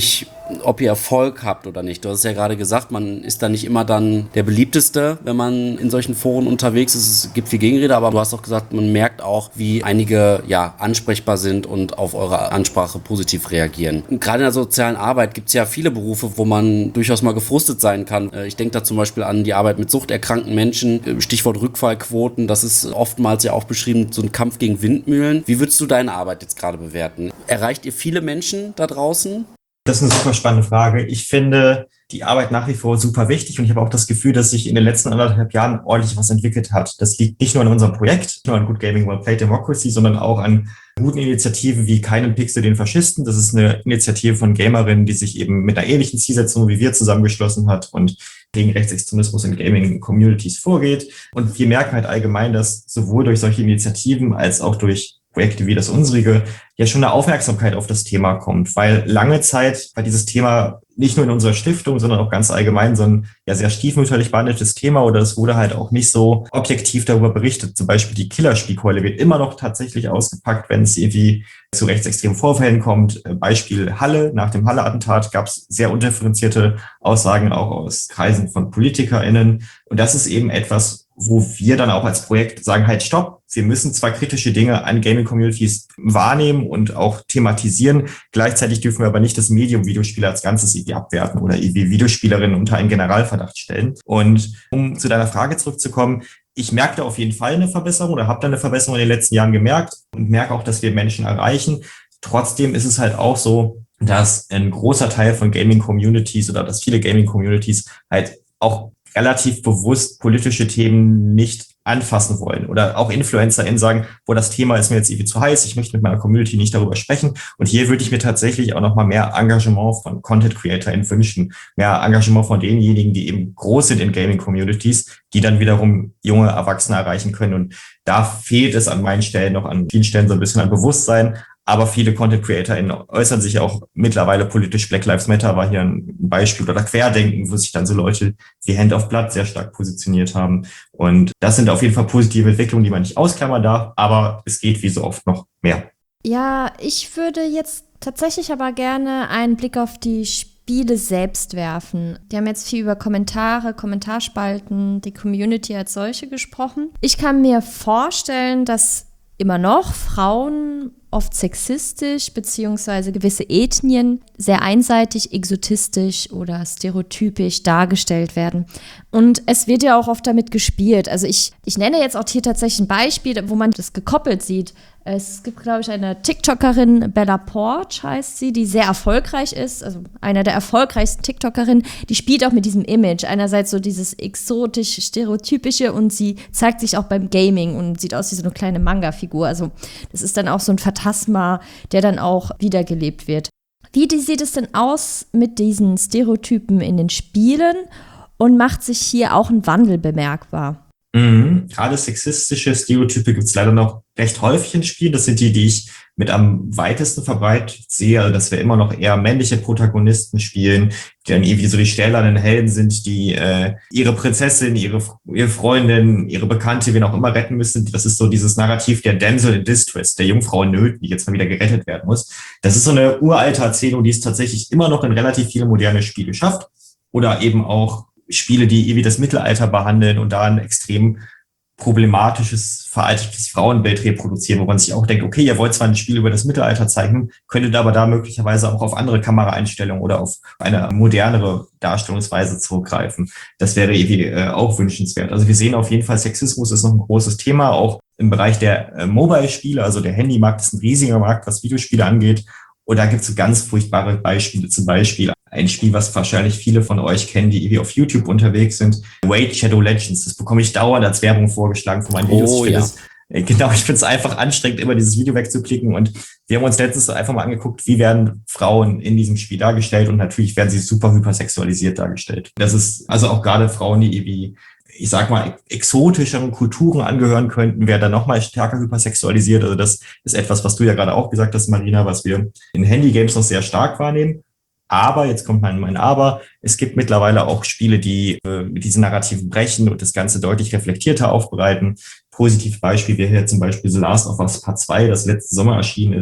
ob ihr Erfolg habt oder nicht. Du hast ja gerade gesagt, man ist da nicht immer dann der beliebteste, wenn man in solchen Foren unterwegs ist. Es gibt viel Gegenrede, aber du hast auch gesagt, man merkt auch, wie einige ja ansprechbar sind und auf eure Ansprache positiv reagieren. Und gerade in der sozialen Arbeit gibt es ja viele Berufe, wo man durchaus mal gefrustet sein kann. Ich denke da zum Beispiel an die Arbeit mit suchterkrankten Menschen, Stichwort Rückfallquoten, das ist oftmals ja auch beschrieben, so ein Kampf gegen Windmühlen. Wie würdest du deine Arbeit jetzt gerade bewerten? Erreicht ihr viele Menschen da draußen? Das ist eine super spannende Frage. Ich finde die Arbeit nach wie vor super wichtig und ich habe auch das Gefühl, dass sich in den letzten anderthalb Jahren ordentlich was entwickelt hat. Das liegt nicht nur an unserem Projekt, nicht nur an Good Gaming Well Played Democracy, sondern auch an guten Initiativen wie Keinen Pixel den Faschisten. Das ist eine Initiative von Gamerinnen, die sich eben mit einer ähnlichen Zielsetzung wie wir zusammengeschlossen hat und gegen Rechtsextremismus in Gaming-Communities vorgeht. Und wir merken halt allgemein, dass sowohl durch solche Initiativen als auch durch Projekte wie das unsrige ja schon eine Aufmerksamkeit auf das Thema kommt, weil lange Zeit war dieses Thema nicht nur in unserer Stiftung, sondern auch ganz allgemein so ein ja sehr stiefmütterlich behandeltes Thema oder es wurde halt auch nicht so objektiv darüber berichtet. Zum Beispiel die Killerspielkeule wird immer noch tatsächlich ausgepackt, wenn es irgendwie zu rechtsextremen Vorfällen kommt. Beispiel Halle, nach dem Halle-Attentat gab es sehr undifferenzierte Aussagen auch aus Kreisen von PolitikerInnen und das ist eben etwas, wo wir dann auch als Projekt sagen, halt stopp, wir müssen zwar kritische Dinge an Gaming-Communities wahrnehmen und auch thematisieren, gleichzeitig dürfen wir aber nicht das Medium Videospiele als Ganzes irgendwie abwerten oder irgendwie Videospielerinnen unter einen Generalverdacht stellen. Und um zu deiner Frage zurückzukommen, ich merke da auf jeden Fall eine Verbesserung oder habe da eine Verbesserung in den letzten Jahren gemerkt und merke auch, dass wir Menschen erreichen. Trotzdem ist es halt auch so, dass ein großer Teil von Gaming-Communities oder dass viele Gaming-Communities halt auch relativ bewusst politische Themen nicht anfassen wollen oder auch InfluencerInnen sagen, wo das Thema ist mir jetzt irgendwie zu heiß, ich möchte mit meiner Community nicht darüber sprechen. Und hier würde ich mir tatsächlich auch nochmal mehr Engagement von Content-CreatorInnen wünschen, mehr Engagement von denjenigen, die eben groß sind in Gaming-Communities, die dann wiederum junge Erwachsene erreichen können. Und da fehlt es an meinen Stellen noch an vielen Stellen so ein bisschen an Bewusstsein. Aber viele Content-CreatorInnen äußern sich auch mittlerweile politisch. Black Lives Matter war hier ein Beispiel oder Querdenken, wo sich dann so Leute wie Hand of Blood sehr stark positioniert haben. Und das sind auf jeden Fall positive Entwicklungen, die man nicht ausklammern darf, aber es geht wie so oft noch mehr. Ja, ich würde jetzt tatsächlich aber gerne einen Blick auf die Spiele selbst werfen. Die haben jetzt viel über Kommentare, Kommentarspalten, die Community als solche gesprochen. Ich kann mir vorstellen, dass immer noch Frauen oft sexistisch beziehungsweise gewisse Ethnien sehr einseitig, exotistisch oder stereotypisch dargestellt werden. Und es wird ja auch oft damit gespielt. Also ich, ich nenne jetzt auch hier tatsächlich ein Beispiel, wo man das gekoppelt sieht. Es gibt, glaube ich, eine TikTokerin, Bella Porch heißt sie, die sehr erfolgreich ist, also einer der erfolgreichsten TikTokerinnen, die spielt auch mit diesem Image. Einerseits so dieses exotisch, stereotypische und sie zeigt sich auch beim Gaming und sieht aus wie so eine kleine Manga-Figur. Also das ist dann auch so ein Phantasma, der dann auch wiedergelebt wird. Wie sieht es denn aus mit diesen Stereotypen in den Spielen und macht sich hier auch ein Wandel bemerkbar? Mhm. Gerade sexistische Stereotype gibt es leider noch recht häufig in Spielen. Das sind die, die ich mit am weitesten verbreitet sehe, also dass wir immer noch eher männliche Protagonisten spielen, die dann irgendwie so die stählernen Helden sind, die äh, ihre Prinzessin, ihre, ihre Freundin, ihre Bekannte, wen auch immer retten müssen. Das ist so dieses Narrativ der Damsel in Distress, der Jungfrau in Nöten, die jetzt mal wieder gerettet werden muss. Das ist so eine uralte Erzählung, die es tatsächlich immer noch in relativ viele moderne Spiele schafft oder eben auch Spiele, die irgendwie das Mittelalter behandeln und da ein extrem problematisches, veraltetes Frauenbild reproduzieren, wo man sich auch denkt, okay, ihr wollt zwar ein Spiel über das Mittelalter zeichnen, könntet aber da möglicherweise auch auf andere Kameraeinstellungen oder auf eine modernere Darstellungsweise zurückgreifen. Das wäre irgendwie äh, auch wünschenswert. Also wir sehen auf jeden Fall, Sexismus ist noch ein großes Thema, auch im Bereich der äh, Mobile-Spiele, also der Handymarkt ist ein riesiger Markt, was Videospiele angeht. Und da gibt es so ganz furchtbare Beispiele, zum Beispiel ein Spiel, was wahrscheinlich viele von euch kennen, die irgendwie auf YouTube unterwegs sind. Raid Shadow Legends, das bekomme ich dauernd als Werbung vorgeschlagen von meinen Videos. Oh, ich ja. das, genau, ich finde es einfach anstrengend, immer dieses Video wegzuklicken. Und wir haben uns letztens einfach mal angeguckt, wie werden Frauen in diesem Spiel dargestellt. Und natürlich werden sie super hypersexualisiert dargestellt. Das ist also auch gerade Frauen, die irgendwie, ich sag mal, exotischeren Kulturen angehören könnten, werden dann nochmal stärker hypersexualisiert. Also das ist etwas, was du ja gerade auch gesagt hast, Marina, was wir in Handygames noch sehr stark wahrnehmen. Aber, jetzt kommt mein, mein Aber, es gibt mittlerweile auch Spiele, die äh, mit diesen Narrativen brechen und das Ganze deutlich reflektierter aufbereiten. Positives Beispiel wäre hier zum Beispiel The Last of Us Part zwei, das letzten Sommer erschienen ist,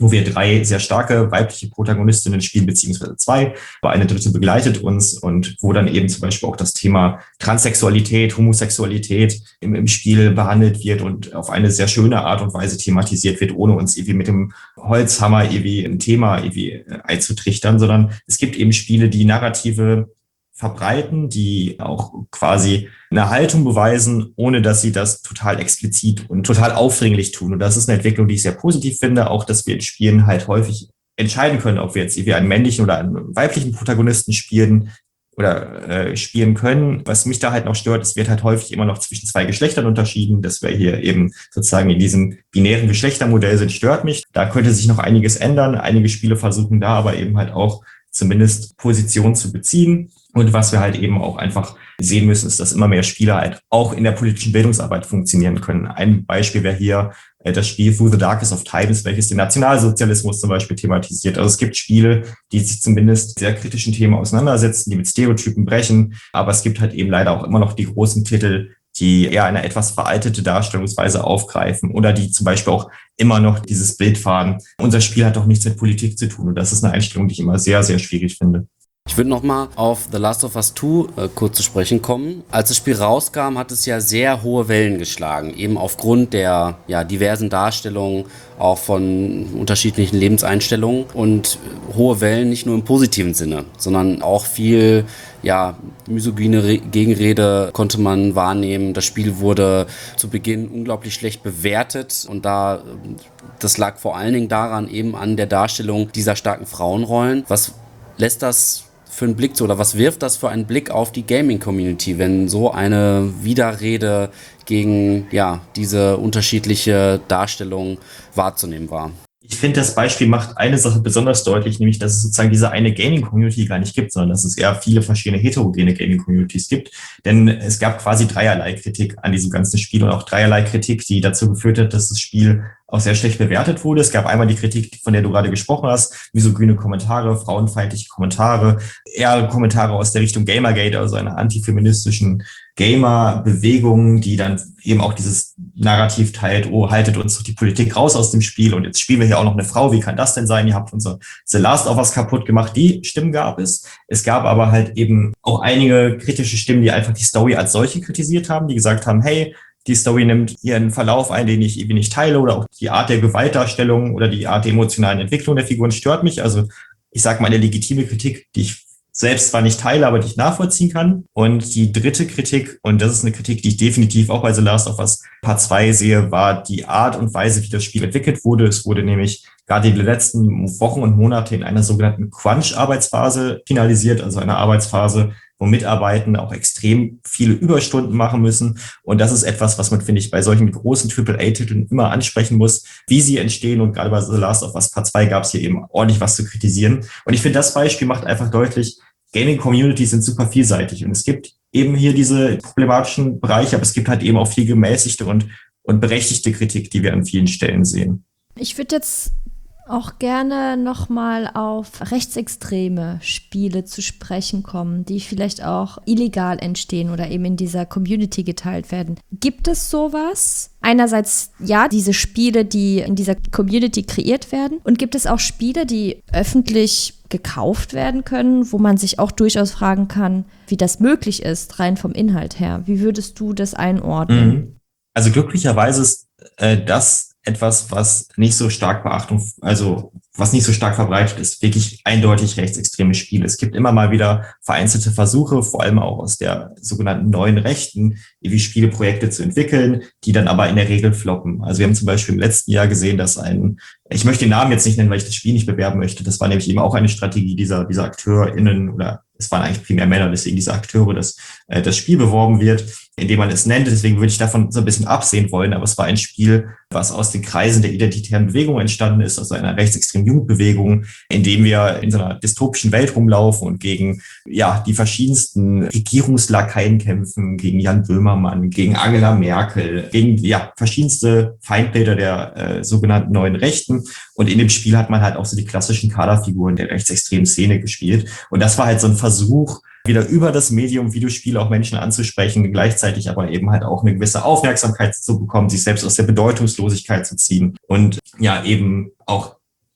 wo wir drei sehr starke weibliche Protagonistinnen spielen, beziehungsweise zwei, aber eine dritte begleitet uns und wo dann eben zum Beispiel auch das Thema Transsexualität, Homosexualität im, im Spiel behandelt wird und auf eine sehr schöne Art und Weise thematisiert wird, ohne uns irgendwie mit dem Holzhammer irgendwie ein Thema irgendwie einzutrichtern, sondern es gibt eben Spiele, die Narrative verbreiten, die auch quasi eine Haltung beweisen, ohne dass sie das total explizit und total aufdringlich tun. Und das ist eine Entwicklung, die ich sehr positiv finde, auch dass wir in Spielen halt häufig entscheiden können, ob wir jetzt irgendwie einen männlichen oder einen weiblichen Protagonisten spielen oder äh, spielen können. Was mich da halt noch stört, es wird halt häufig immer noch zwischen zwei Geschlechtern unterschieden, dass wir hier eben sozusagen in diesem binären Geschlechtermodell sind, stört mich. Da könnte sich noch einiges ändern. Einige Spiele versuchen da aber eben halt auch zumindest Position zu beziehen. Und was wir halt eben auch einfach sehen müssen, ist, dass immer mehr Spiele halt auch in der politischen Bildungsarbeit funktionieren können. Ein Beispiel wäre hier das Spiel Through the Darkest of Times, welches den Nationalsozialismus zum Beispiel thematisiert. Also es gibt Spiele, die sich zumindest sehr kritischen Themen auseinandersetzen, die mit Stereotypen brechen. Aber es gibt halt eben leider auch immer noch die großen Titel, die eher eine etwas veraltete Darstellungsweise aufgreifen oder die zum Beispiel auch immer noch dieses Bild fahren. Unser Spiel hat doch nichts mit Politik zu tun. Und das ist eine Einstellung, die ich immer sehr, sehr schwierig finde. Ich würde nochmal auf The Last of Us zwei äh, kurz zu sprechen kommen. Als das Spiel rauskam, hat es ja sehr hohe Wellen geschlagen, eben aufgrund der ja, diversen Darstellungen, auch von unterschiedlichen Lebenseinstellungen und äh, hohe Wellen nicht nur im positiven Sinne, sondern auch viel ja, misogyne Re- Gegenrede konnte man wahrnehmen. Das Spiel wurde zu Beginn unglaublich schlecht bewertet und da, das lag vor allen Dingen daran, eben an der Darstellung dieser starken Frauenrollen. Was lässt das für einen Blick zu, oder was wirft das für einen Blick auf die Gaming-Community, wenn so eine Widerrede gegen ja, diese unterschiedliche Darstellung wahrzunehmen war? Ich finde, das Beispiel macht eine Sache besonders deutlich, nämlich, dass es sozusagen diese eine Gaming-Community gar nicht gibt, sondern dass es eher viele verschiedene heterogene Gaming-Communities gibt. Denn es gab quasi dreierlei Kritik an diesem ganzen Spiel und auch dreierlei Kritik, die dazu geführt hat, dass das Spiel auch sehr schlecht bewertet wurde. Es gab einmal die Kritik, von der du gerade gesprochen hast, misogyne Kommentare, frauenfeindliche Kommentare, eher Kommentare aus der Richtung Gamergate, also einer antifeministischen Gamer-Bewegung, die dann eben auch dieses Narrativ teilt, oh, haltet uns die Politik raus aus dem Spiel und jetzt spielen wir hier auch noch eine Frau, wie kann das denn sein? Ihr habt unser The Last of Us kaputt gemacht. Die Stimmen gab es. Es gab aber halt eben auch einige kritische Stimmen, die einfach die Story als solche kritisiert haben, die gesagt haben, hey, die Story nimmt ihren Verlauf ein, den ich irgendwie nicht teile, oder auch die Art der Gewaltdarstellung oder die Art der emotionalen Entwicklung der Figuren stört mich. Also ich sage mal eine legitime Kritik, die ich selbst zwar nicht teile, aber die ich nachvollziehen kann. Und die dritte Kritik, und das ist eine Kritik, die ich definitiv auch bei The Last of Us Part zwei sehe, war die Art und Weise, wie das Spiel entwickelt wurde. Es wurde nämlich gerade in den letzten Wochen und Monate in einer sogenannten Crunch-Arbeitsphase finalisiert, also einer Arbeitsphase, wo Mitarbeitende auch extrem viele Überstunden machen müssen. Und das ist etwas, was man, finde ich, bei solchen großen Triple A-Titeln immer ansprechen muss, wie sie entstehen. Und gerade bei The Last of Us Part zwei gab es hier eben ordentlich was zu kritisieren. Und ich finde, das Beispiel macht einfach deutlich, Gaming-Communities sind super vielseitig. Und es gibt eben hier diese problematischen Bereiche, aber es gibt halt eben auch viel gemäßigte und, und berechtigte Kritik, die wir an vielen Stellen sehen. Ich würde jetzt auch gerne nochmal auf rechtsextreme Spiele zu sprechen kommen, die vielleicht auch illegal entstehen oder eben in dieser Community geteilt werden. Gibt es sowas? Einerseits ja, diese Spiele, die in dieser Community kreiert werden, und gibt es auch Spiele, die öffentlich gekauft werden können, wo man sich auch durchaus fragen kann, wie das möglich ist, rein vom Inhalt her. Wie würdest du das einordnen? Also glücklicherweise ist äh, das etwas, was nicht so stark Beachtung, also was nicht so stark verbreitet ist, wirklich eindeutig rechtsextreme Spiele. Es gibt immer mal wieder vereinzelte Versuche, vor allem auch aus der sogenannten neuen Rechten, irgendwie Spieleprojekte zu entwickeln, die dann aber in der Regel floppen. Also wir haben zum Beispiel im letzten Jahr gesehen, dass ein, ich möchte den Namen jetzt nicht nennen, weil ich das Spiel nicht bewerben möchte, das war nämlich eben auch eine Strategie dieser, dieser AkteurInnen, oder es waren eigentlich primär Männer, deswegen diese Akteure, dass äh, das Spiel beworben wird, indem man es nennt. Deswegen würde ich davon so ein bisschen absehen wollen. Aber es war ein Spiel, was aus den Kreisen der identitären Bewegung entstanden ist, aus einer rechtsextremen Jugendbewegung, in dem wir in so einer dystopischen Welt rumlaufen und gegen ja die verschiedensten Regierungslakaien kämpfen, gegen Jan Böhmermann, gegen Angela Merkel, gegen ja verschiedenste Feindbilder der äh, sogenannten neuen Rechten. Und in dem Spiel hat man halt auch so die klassischen Kaderfiguren der rechtsextremen Szene gespielt. Und das war halt so ein Versuch, wieder über das Medium Videospiele auch Menschen anzusprechen, gleichzeitig aber eben halt auch eine gewisse Aufmerksamkeit zu bekommen, sich selbst aus der Bedeutungslosigkeit zu ziehen und ja eben auch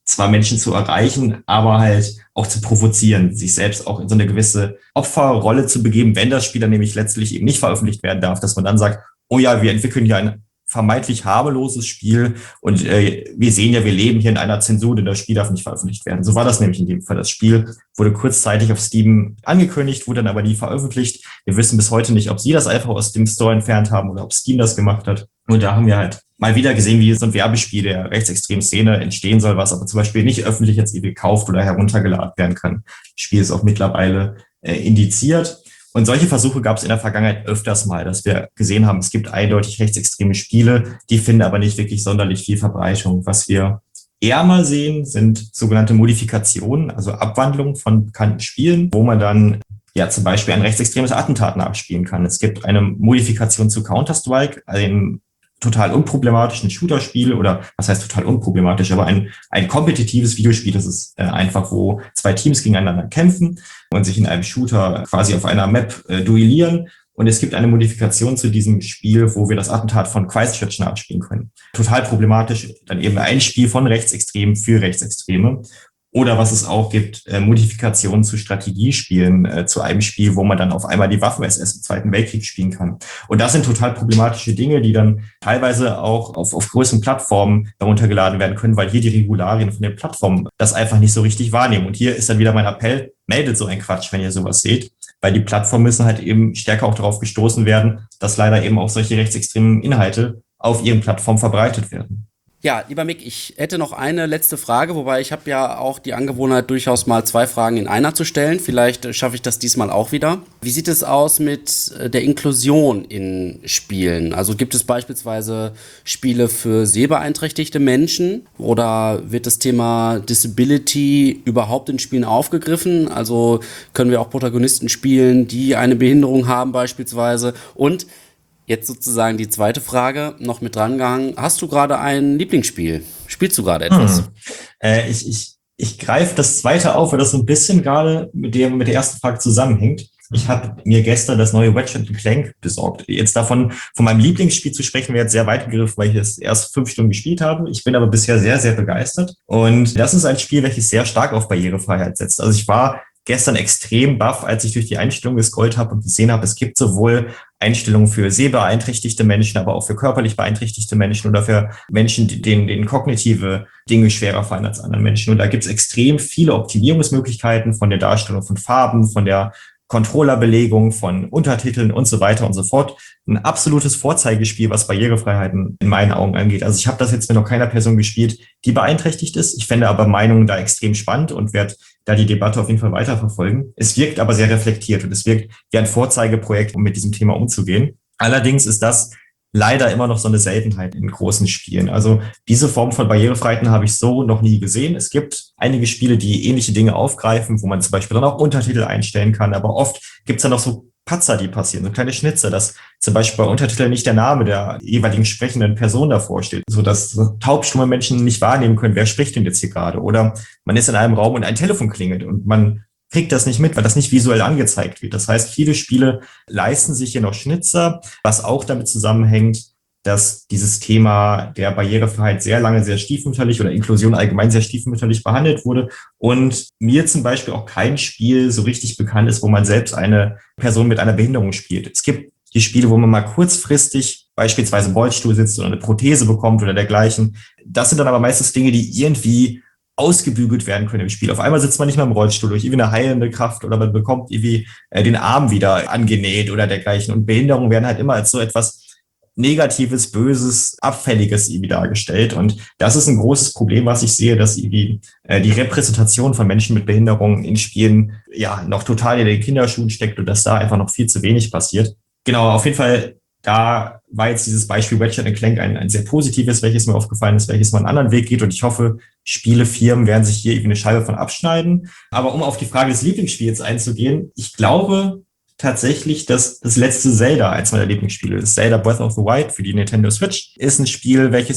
zwar Menschen zu erreichen, aber halt auch zu provozieren, sich selbst auch in so eine gewisse Opferrolle zu begeben, wenn das Spiel dann nämlich letztlich eben nicht veröffentlicht werden darf, dass man dann sagt, oh ja, wir entwickeln hier ein vermeintlich harmloses Spiel und äh, wir sehen ja, wir leben hier in einer Zensur, denn das Spiel darf nicht veröffentlicht werden. So war das nämlich in dem Fall. Das Spiel wurde kurzzeitig auf Steam angekündigt, wurde dann aber nie veröffentlicht. Wir wissen bis heute nicht, ob sie das einfach aus dem Store entfernt haben oder ob Steam das gemacht hat. Und da haben wir halt mal wieder gesehen, wie so ein Werbespiel der rechtsextremen Szene entstehen soll, was aber zum Beispiel nicht öffentlich jetzt gekauft oder heruntergeladen werden kann. Das Spiel ist auch mittlerweile äh, indiziert. Und solche Versuche gab es in der Vergangenheit öfters mal, dass wir gesehen haben, es gibt eindeutig rechtsextreme Spiele, die finden aber nicht wirklich sonderlich viel Verbreitung. Was wir eher mal sehen, sind sogenannte Modifikationen, also Abwandlungen von bekannten Spielen, wo man dann ja zum Beispiel ein rechtsextremes Attentat nachspielen kann. Es gibt eine Modifikation zu Counter-Strike, einem total unproblematischen Shooter-Spiel oder was heißt total unproblematisch, aber ein, ein kompetitives Videospiel. Das ist äh, einfach, wo zwei Teams gegeneinander kämpfen und sich in einem Shooter quasi auf einer Map äh, duellieren. Und es gibt eine Modifikation zu diesem Spiel, wo wir das Attentat von Christchurch nachspielen können. Total problematisch, dann eben ein Spiel von Rechtsextremen für Rechtsextreme. Oder was es auch gibt, äh, Modifikationen zu Strategiespielen, äh, zu einem Spiel, wo man dann auf einmal die Waffen-S S im Zweiten Weltkrieg spielen kann. Und das sind total problematische Dinge, die dann teilweise auch auf, auf größeren Plattformen heruntergeladen werden können, weil hier die Regularien von den Plattformen das einfach nicht so richtig wahrnehmen. Und hier ist dann wieder mein Appell, meldet so ein Quatsch, wenn ihr sowas seht, weil die Plattformen müssen halt eben stärker auch darauf gestoßen werden, dass leider eben auch solche rechtsextremen Inhalte auf ihren Plattformen verbreitet werden. Ja, lieber Mick, ich hätte noch eine letzte Frage, wobei ich habe ja auch die Angewohnheit, durchaus mal zwei Fragen in einer zu stellen. Vielleicht schaffe ich das diesmal auch wieder. Wie sieht es aus mit der Inklusion in Spielen? Also gibt es beispielsweise Spiele für sehbeeinträchtigte Menschen oder wird das Thema Disability überhaupt in Spielen aufgegriffen? Also können wir auch Protagonisten spielen, die eine Behinderung haben beispielsweise? Und jetzt sozusagen die zweite Frage noch mit drangehangen. Hast du gerade ein Lieblingsspiel? Spielst du gerade etwas? Hm. Äh, ich ich, ich greife das zweite auf, weil das so ein bisschen gerade mit der, mit der ersten Frage zusammenhängt. Ich habe mir gestern das neue Ratchet and Clank besorgt. Jetzt davon, von meinem Lieblingsspiel zu sprechen, wäre jetzt sehr weit gegriffen, weil ich es erst fünf Stunden gespielt habe. Ich bin aber bisher sehr, sehr begeistert. Und das ist ein Spiel, welches sehr stark auf Barrierefreiheit setzt. Also ich war gestern extrem baff, als ich durch die Einstellungen gescrollt habe und gesehen habe, es gibt sowohl Einstellungen für sehbeeinträchtigte Menschen, aber auch für körperlich beeinträchtigte Menschen oder für Menschen, denen, denen kognitive Dinge schwerer fallen als anderen Menschen. Und da gibt es extrem viele Optimierungsmöglichkeiten von der Darstellung von Farben, von der Controllerbelegung, von Untertiteln und so weiter und so fort. Ein absolutes Vorzeigespiel, was Barrierefreiheiten in meinen Augen angeht. Also ich habe das jetzt mit noch keiner Person gespielt, die beeinträchtigt ist. Ich fände aber Meinungen da extrem spannend und werde da die Debatte auf jeden Fall weiterverfolgen. Es wirkt aber sehr reflektiert und es wirkt wie ein Vorzeigeprojekt, um mit diesem Thema umzugehen. Allerdings ist das leider immer noch so eine Seltenheit in großen Spielen. Also diese Form von Barrierefreiheiten habe ich so noch nie gesehen. Es gibt einige Spiele, die ähnliche Dinge aufgreifen, wo man zum Beispiel dann auch Untertitel einstellen kann, aber oft gibt es dann noch so Patzer, die passieren, so kleine Schnitzer, dass zum Beispiel bei Untertiteln nicht der Name der jeweiligen sprechenden Person davor steht, sodass taubstumme Menschen nicht wahrnehmen können, wer spricht denn jetzt hier gerade. Oder man ist in einem Raum und ein Telefon klingelt und man kriegt das nicht mit, weil das nicht visuell angezeigt wird. Das heißt, viele Spiele leisten sich hier noch Schnitzer, was auch damit zusammenhängt, dass dieses Thema der Barrierefreiheit sehr lange sehr stiefmütterlich oder Inklusion allgemein sehr stiefmütterlich behandelt wurde und mir zum Beispiel auch kein Spiel so richtig bekannt ist, wo man selbst eine Person mit einer Behinderung spielt. Es gibt die Spiele, wo man mal kurzfristig beispielsweise im Rollstuhl sitzt oder eine Prothese bekommt oder dergleichen. Das sind dann aber meistens Dinge, die irgendwie ausgebügelt werden können im Spiel. Auf einmal sitzt man nicht mehr im Rollstuhl durch irgendwie eine heilende Kraft oder man bekommt irgendwie äh, den Arm wieder angenäht oder dergleichen. Und Behinderungen werden halt immer als so etwas Negatives, Böses, Abfälliges irgendwie dargestellt. Und das ist ein großes Problem, was ich sehe, dass irgendwie äh, die Repräsentation von Menschen mit Behinderungen in Spielen ja noch total in den Kinderschuhen steckt und dass da einfach noch viel zu wenig passiert. Genau, auf jeden Fall, da war jetzt dieses Beispiel Ratchet and Clank ein, ein sehr positives, welches mir aufgefallen ist, welches mal einen anderen Weg geht. Und ich hoffe, Spielefirmen werden sich hier irgendwie eine Scheibe von abschneiden. Aber um auf die Frage des Lieblingsspiels einzugehen, ich glaube tatsächlich, dass das letzte Zelda eins meiner Lieblingsspiele ist. Zelda Breath of the Wild für die Nintendo Switch ist ein Spiel, welches ich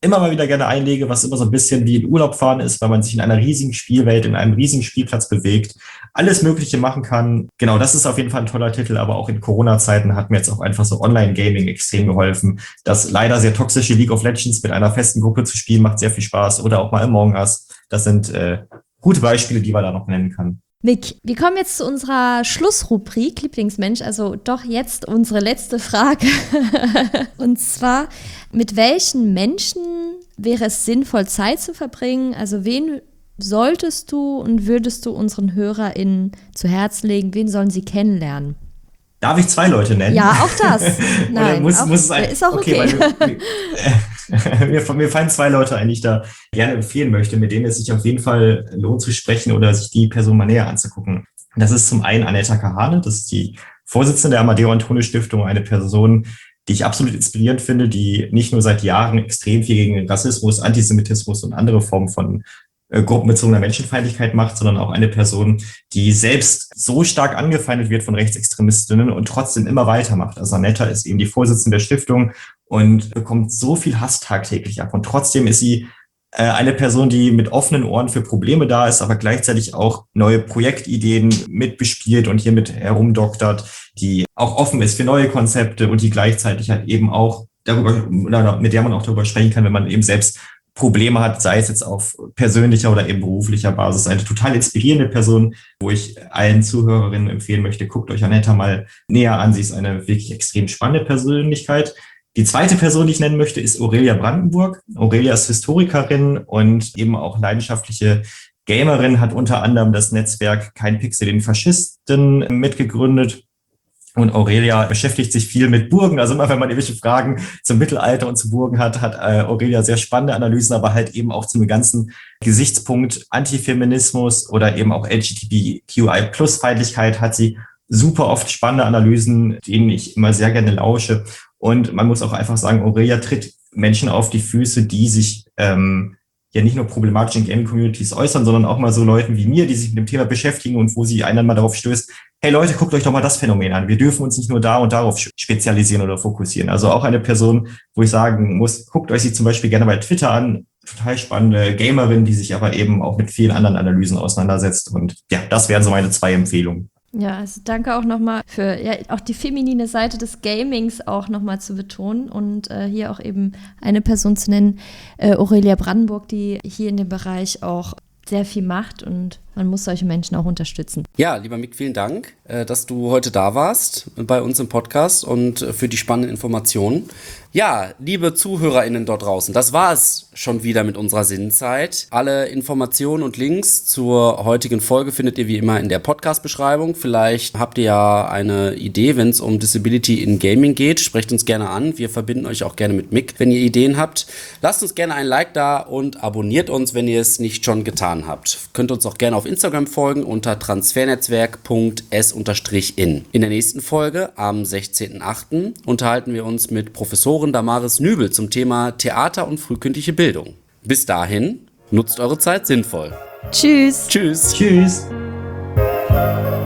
immer mal wieder gerne einlege, was immer so ein bisschen wie in Urlaub fahren ist, weil man sich in einer riesigen Spielwelt, in einem riesigen Spielplatz bewegt, alles Mögliche machen kann. Genau, das ist auf jeden Fall ein toller Titel, aber auch in Corona-Zeiten hat mir jetzt auch einfach so Online-Gaming extrem geholfen. Das leider sehr toxische League of Legends mit einer festen Gruppe zu spielen, macht sehr viel Spaß. Oder auch mal Among Us. Das sind äh, gute Beispiele, die man da noch nennen kann. Mick, wir kommen jetzt zu unserer Schlussrubrik Lieblingsmensch, also doch jetzt unsere letzte Frage. Und zwar, mit welchen Menschen wäre es sinnvoll, Zeit zu verbringen? Also wen solltest du und würdest du unseren HörerInnen zu Herz legen? Wen sollen sie kennenlernen? Darf ich zwei Leute nennen? Ja, auch das. Nein, muss, auch, muss es ein, ist auch okay. okay weil wir, mir, mir fallen zwei Leute ein, die ich da gerne empfehlen möchte, mit denen es sich auf jeden Fall lohnt zu sprechen oder sich die Person mal näher anzugucken. Das ist zum einen Annetta Kahane, das ist die Vorsitzende der Amadeo Antonio Stiftung, eine Person, die ich absolut inspirierend finde, die nicht nur seit Jahren extrem viel gegen Rassismus, Antisemitismus und andere Formen von gruppenbezogener Menschenfeindlichkeit macht, sondern auch eine Person, die selbst so stark angefeindet wird von Rechtsextremistinnen und trotzdem immer weitermacht. Also Annetta ist eben die Vorsitzende der Stiftung und bekommt so viel Hass tagtäglich ab. Und trotzdem ist sie äh, eine Person, die mit offenen Ohren für Probleme da ist, aber gleichzeitig auch neue Projektideen mitbespielt und hiermit herumdoktert, die auch offen ist für neue Konzepte und die gleichzeitig halt eben auch darüber, mit der man auch darüber sprechen kann, wenn man eben selbst Probleme hat, sei es jetzt auf persönlicher oder eben beruflicher Basis. Eine total inspirierende Person, wo ich allen Zuhörerinnen empfehlen möchte, guckt euch Annetta mal näher an. Sie ist eine wirklich extrem spannende Persönlichkeit. Die zweite Person, die ich nennen möchte, ist Aurelia Brandenburg. Aurelia ist Historikerin und eben auch leidenschaftliche Gamerin, hat unter anderem das Netzwerk Kein Pixel den Faschisten mitgegründet. Und Aurelia beschäftigt sich viel mit Burgen. Also immer, wenn man irgendwelche Fragen zum Mittelalter und zu Burgen hat, hat äh, Aurelia sehr spannende Analysen, aber halt eben auch zum ganzen Gesichtspunkt Antifeminismus oder eben auch L G B T Q I Plus Feindlichkeit hat sie super oft spannende Analysen, denen ich immer sehr gerne lausche. Und man muss auch einfach sagen, Aurelia tritt Menschen auf die Füße, die sich ähm, ja nicht nur problematisch in Gaming-Communities äußern, sondern auch mal so Leuten wie mir, die sich mit dem Thema beschäftigen und wo sie einen mal darauf stößt, hey Leute, guckt euch doch mal das Phänomen an. Wir dürfen uns nicht nur da und darauf spezialisieren oder fokussieren. Also auch eine Person, wo ich sagen muss, guckt euch sie zum Beispiel gerne bei Twitter an. Total spannende Gamerin, die sich aber eben auch mit vielen anderen Analysen auseinandersetzt. Und ja, das wären so meine zwei Empfehlungen. Ja, also danke auch nochmal für ja, auch die feminine Seite des Gamings auch nochmal zu betonen und äh, hier auch eben eine Person zu nennen, äh, Aurelia Brandenburg, die hier in dem Bereich auch sehr viel macht und man muss solche Menschen auch unterstützen. Ja, lieber Mick, vielen Dank, dass du heute da warst bei uns im Podcast und für die spannenden Informationen. Ja, liebe ZuhörerInnen dort draußen, das war es schon wieder mit unserer Sinnzeit. Alle Informationen und Links zur heutigen Folge findet ihr wie immer in der Podcast-Beschreibung. Vielleicht habt ihr ja eine Idee, wenn es um Disability in Gaming geht. Sprecht uns gerne an. Wir verbinden euch auch gerne mit Mick, wenn ihr Ideen habt. Lasst uns gerne ein Like da und abonniert uns, wenn ihr es nicht schon getan habt. Könnt uns auch gerne auf Instagram folgen unter transfernetzwerk punkt s unterstrich in. In der nächsten Folge am sechzehnten achten unterhalten wir uns mit Professorin Damaris Nübel zum Thema Theater und frühkindliche Bildung. Bis dahin, nutzt eure Zeit sinnvoll. Tschüss. Tschüss. Tschüss.